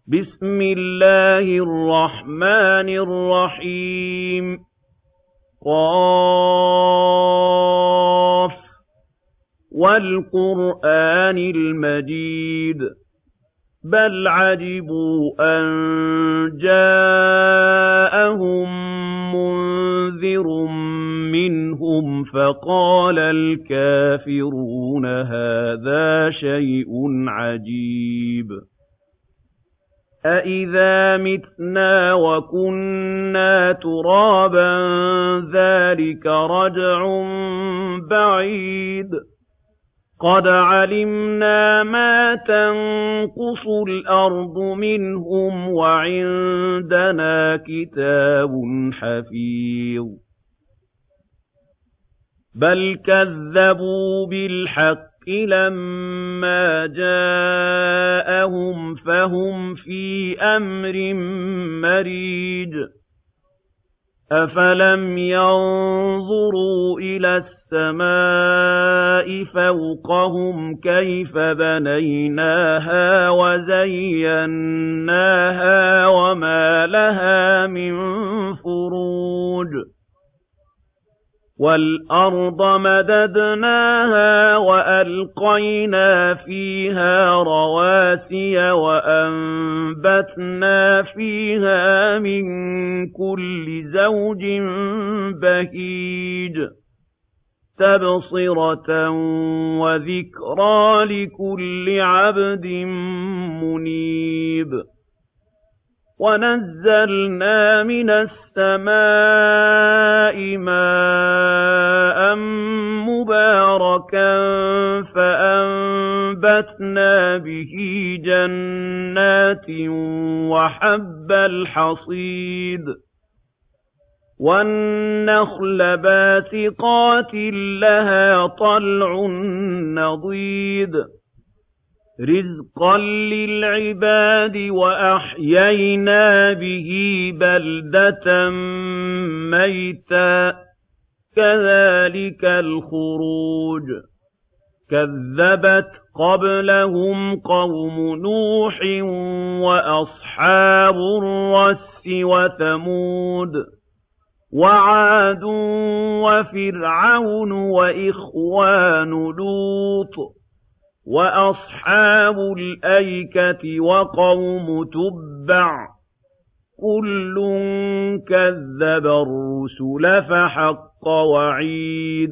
بِسْمِ اللَّهِ الرَّحْمَٰنِ الرَّحِيمِ ق وَالْقُرْآنِ الْمَجِيدِ بَلْ عَجِبُوا أَن جَاءَهُم مُّنذِرٌ مِّنْهُمْ فَقَالَ الْكَافِرُونَ هَٰذَا شَيْءٌ عَجِيبٌ أَإِذَا مِتْنَا وَكُنَّا تُرَابًا ذَٰلِكَ رَجْعٌ بَعِيدٌ قَدْ عَلِمْنَا مَا تَنقُصُ الْأَرْضُ مِنْهُمْ وَعِندَنَا كِتَابٌ حَفِيظٌ بَلْ كَذَّبُوا بِالْحَقِّ لَمَّا جَاءَهُمْ فَهُمْ فِي أَمْرٍ مَّرِيجٍ أَفَلَمْ يَنظُرُوا إِلَى السَّمَاءِ فَوْقَهُمْ كَيْفَ بَنَيْنَاهَا وَزَيَّنَّاهَا وَمَا لَهَا مِن فُرُوجٍ وَالْأَرْضَ مَدَدْنَاهَا وَأَلْقَيْنَا فِيهَا رَوَاسِيَ وَأَنبَتْنَا فِيهَا مِن كُلِّ زَوْجٍ بَهِيجٍ تَبْصِرَةً وَذِكْرَىٰ لِكُلِّ عَبْدٍ مُّنِيبٍ وَنَزَّلْنَا مِنَ السَّمَاءِ مَاءً مُّبَارَكًا فَأَنبَتْنَا بِهِ جَنَّاتٍ وَحَبَّ الْحَصِيدِ وَالنَّخْلَ بَاسِقَاتٍ لَّهَا طَلْعٌ نَّضِيدٌ رِزْقًا لِّلْعِبَادِ وَأَحْيَيْنَا بِهِ بَلْدَةً مَّيْتًا كَذَٰلِكَ الْخُرُوجُ كَذَّبَتْ قَبْلَهُمْ قَوْمُ نُوحٍ وَأَصْحَابُ الرَّسِّ وَثَمُودُ وَعَادٌ وَفِرْعَوْنُ وَإِخْوَانُ لُوطٍ وَأَصْحَابُ الْأَيْكَةِ وَقَوْمُ تُبَّعٍ ۚ كُلٌّ كَذَّبَ الرُّسُلَ فَحَقَّ وَعِيدِ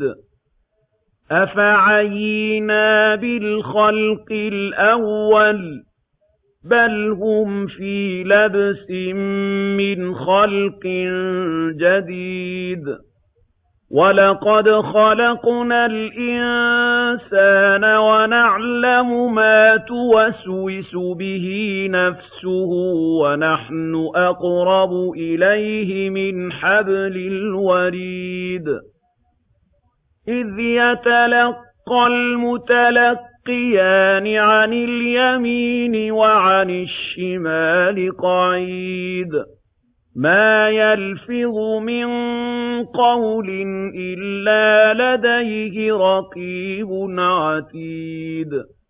أَفَعَيِينَا بِالْخَلْقِ الْأَوَّلِ ۚ بَلْ هُمْ فِي لَبْسٍ مِّنْ خَلْقٍ جَدِيدٍ وَلَقَدْ خَلَقْنَا الْإِنسَانَ وَنَعْلَمُ مَا تُوَسْوِسُ بِهِ نَفْسُهُ وَنَحْنُ أَقْرَبُ إِلَيْهِ مِنْ حَبْلِ الْوَرِيدِ إِذْ يَتَلَقَّى الْمُتَلَقِّيَانِ عَنِ الْيَمِينِ وَعَنِ الشِّمَالِ قَعِيدٌ مَا يَلْفِظُ مِن قَوْلٍ إِلَّا لَدَيْهِ رَقِيبٌ عَتِيدٌ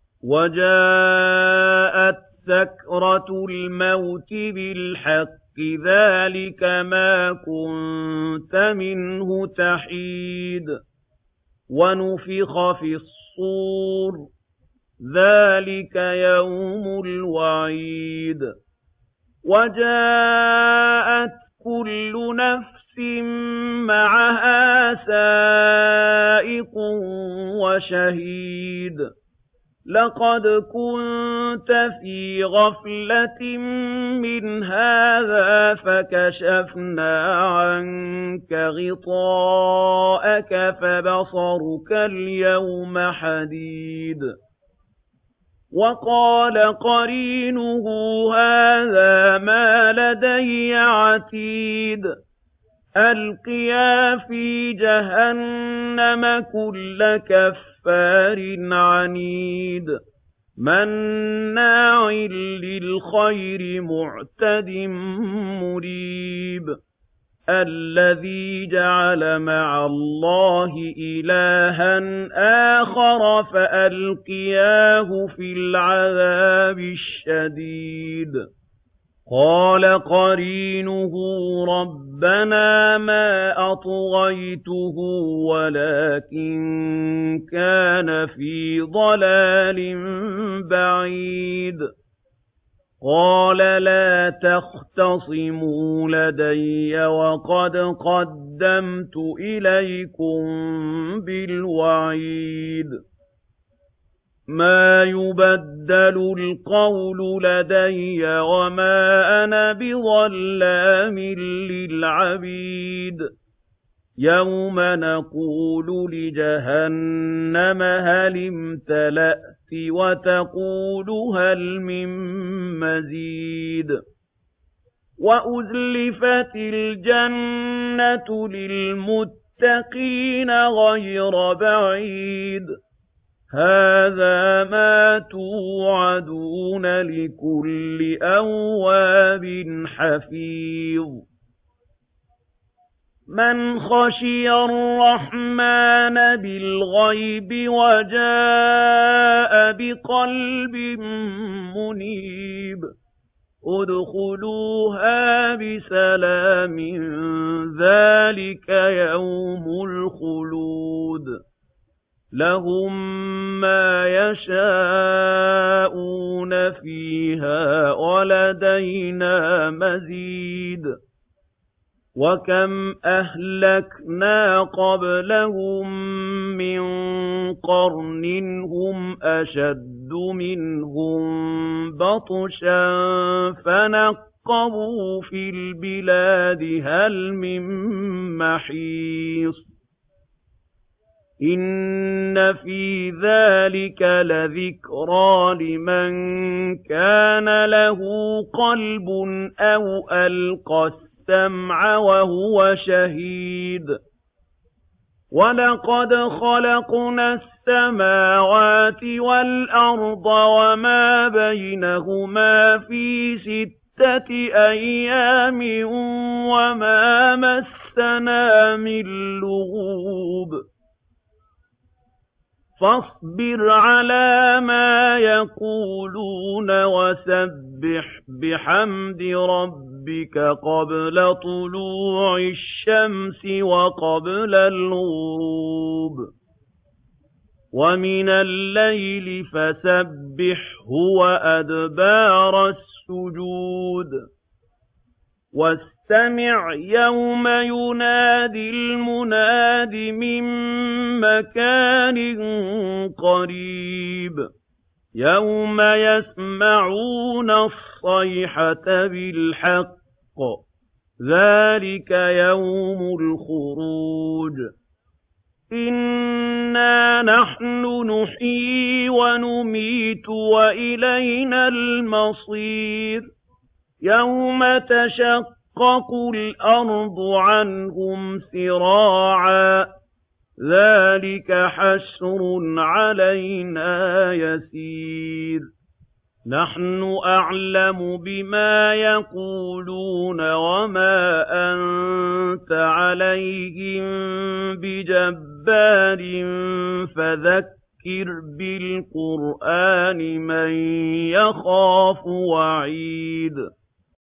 وَجَاءَتْ سَكْرَةُ الْمَوْتِ بِالْحَقِّ ذَٰلِكَ مَا كُنتَ مِنْهُ تَحِيدُ وَنُفِخَ فِي الصُّورِ ذَٰلِكَ يَوْمُ الْوَعِيدِ وَجَاءَتْ كُلُّ نَفْسٍ مَّعَهَا سَائِقٌ وَشَهِيدٌ لَقَدْ كُنتَ فِي غَفْلَةٍ مِّنْ هَٰذَا فَكَشَفْنَا عَنكَ غِطَاءَكَ فَبَصَرُكَ الْيَوْمَ حَدِيدٌ وَقَالَ قَرِينُهُ هَٰذَا مَا لَدَيَّ عَتِيدٌ أَلْقِيَا فِي جَهَنَّمَ كُلَّ كَفَّارٍ عَنِيدٍ مَّنَّاعٍ لِّلْخَيْرِ مُعْتَدٍ مُّرِيبٍ الَّذِي جَعَلَ مَعَ اللَّهِ إِلَٰهًا آخَرَ فَأَلْقِيَاهُ فِي الْعَذَابِ الشَّدِيدِ قَالَ قَرِينُهُ رَبَّنَا مَا أَطْغَيْتُهُ وَلَٰكِن كَانَ فِي ضَلَالٍ بَعِيدٍ قَالَ لَا تَخْتَصِمُوا لَدَيَّ وَقَدْ قَدَّمْتُ إِلَيْكُم بِالْوَعِيدِ مَا يُبَدَّلُ الْقَوْلُ لَدَيَّ وَمَا أَنَا بِظَلَّامٍ لِّلْعَبِيدِ يَوْمَ نَقُولُ لِجَهَنَّمَ هَلِ امْتَلَأْتِ وَتَقُولُ هَلْ مِن مَّزِيدٍ وَأُزْلِفَتِ الْجَنَّةُ لِلْمُتَّقِينَ غَيْرَ بَعِيدٍ هَٰذَا مَا تُوعَدُونَ لِكُلِّ أَوَّابٍ حَفِيظٍ مَنْ خَشِيَ الرَّحْمَٰنَ بِالْغَيْبِ وَجَاءَ بِقَلْبٍ مُّنِيبٍ ادْخُلُوهَا بِسَلَامٍ ذَٰلِكَ يَوْمُ الْخُلُودِ لَهُم مَّا يَشَاءُونَ فِيهَا وَلَدَيْنَا مَزِيدٌ وَكَمْ أَهْلَكْنَا قَبْلَهُم مِّن قَرْنٍ هُمْ أَشَدُّ مِنْهُم بَطْشًا فَنَقَّبُوا فِي الْبِلَادِ هَلْ مِن مَّحِيصٍ إِنَّ فِي ذَٰلِكَ لَذِكْرَىٰ لِمَن كَانَ لَهُ قَلْبٌ أَوْ أَلْقَى السَّمْعَ وَهُوَ شَهِيدٌ وَلَقَدْ خَلَقْنَا السَّمَاوَاتِ وَالْأَرْضَ وَمَا بَيْنَهُمَا فِي 6 أَيَّامٍ وَمَا مَسَّنَا مِن لُّغُوبٍ فاصبر على ما يقولون وسبح بحمد ربك قبل طلوع الشمس وقبل الغروب ومن الليل فسبحه وأدبار السجود واستمع يوم ينادي المناد من مكان قريب يوم يسمعون الصيحة بالحق ذلك يوم الخروج إنا نحن نحيي ونميت وإلينا المصير يوم تشقق الأرض عنهم سراعا ذلك حشر علينا يسير نحن أعلم بما يقولون وما أنت عليهم بجبار فذكر بالقرآن من يخاف وعيد